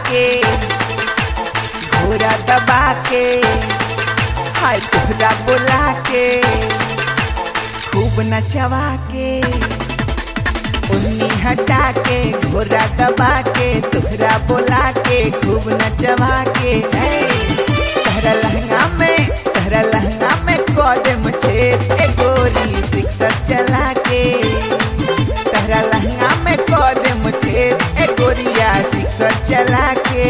के घोड़ा दबा के हाय तोहरा बोला के खूब नचवा के उन्नी हटा के घोड़ा दबा के तोहरा बोला के खूब नचवा के तहरा लहंगा में कदम छेद ए गोरी शिक्षा चला के तहरा लहंगा में कदम छेद ए गोरिया शिक्षा चला के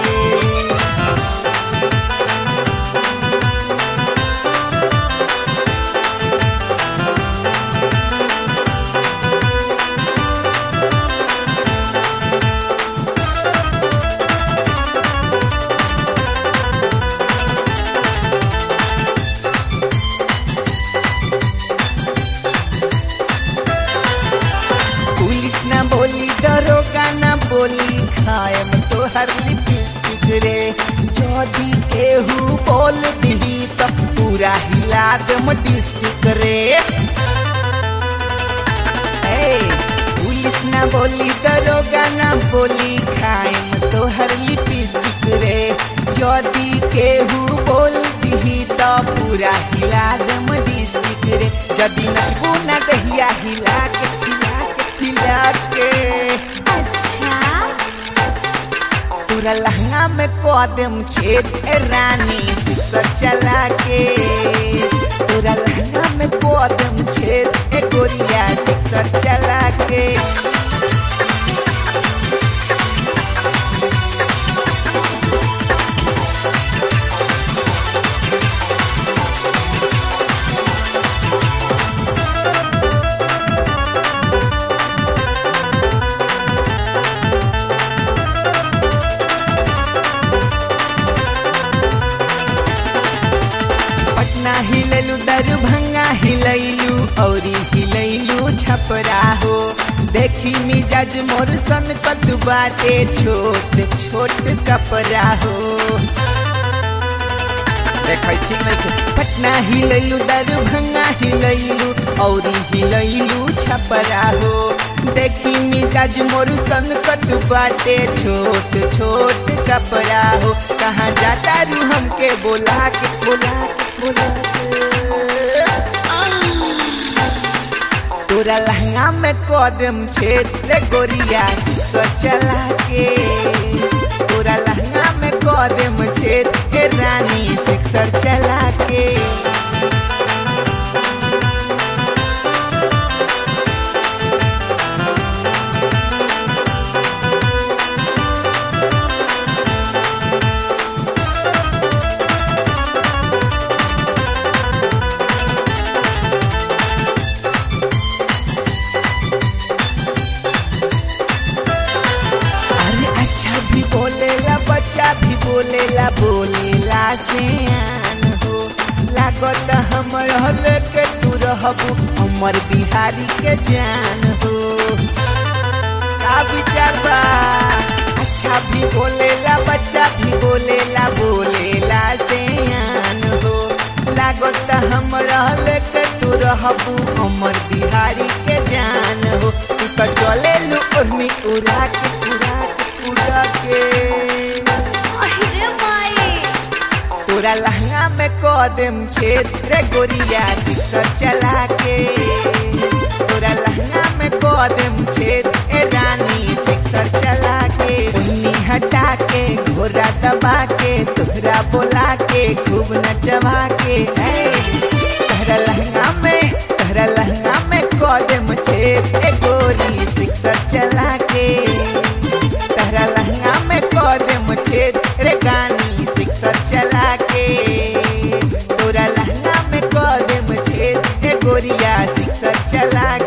न बोली दरोगा न बोली खाएम तो हर लिपस्टिक रे जदी केहू बोल दी तो पूरा हिला दम डिस्ट्रिक्ट रे पुलिस न बोली दरोगा न बोली खाएम तो हर लिपस्टिक रे जदी केहू बोल दी तो पूरा हिला दम डिस्ट्रिक्ट रे जदी नचबू न दहिया हिला के अच्छा पूरा लहंगा में कदम छेद ए रानी शिक्षा चला के पूरा लहंगा में कदम छेद ए गोरिया शिक्षा चला के पटना हिलैलू दरभंगा हिलैलू औरी हिलैलू छपरा हो देखी मिजाज मोर सन कत बाटे छोट छोट कपड़ा हो देखै छी नहीं पटना हिलैलू दरभंगा हिलैलू औरी हिलैलू छपरा हो देखी मिजाज मोर सन कत बाटे छोट छोट कपड़ा हो कहाँ जाता रू हमके बोला के तोरा लहंगा में कदम छेद रे गोरिया शिक्षा चला के तोरा लहंगा में कदम छेद ए रानी शिक्षा चला के बच्चा भी बोलेला सियान हो लागत हमर हल के तू रहबू हमर बिहारी के जान हो का विचार बा अच्छा भी बोलेला बच्चा भी बोलेला सियान हो लागत हमर हल के तू रहबू हमर बिहारी के जान हो तू तो चले लू उर्मी उड़ा के तोरा लहंगा में कदम छेद रे गोरिया शिक्षा चला के तोरा लहंगा में कदम छेद ए रानी शिक्षा चला के उन्नी हटा के घोड़ा दबा के तोहरा बोला के खूब नचवा के तोहरा लहंगा में कदम छेद ए गोरी शिक्षा चला के तोहरा लहंगा में कदम छेद रे गानी शिक्षा चला के तोरा लहंगा में कदम छेद ए गोरिया शिक्षा चला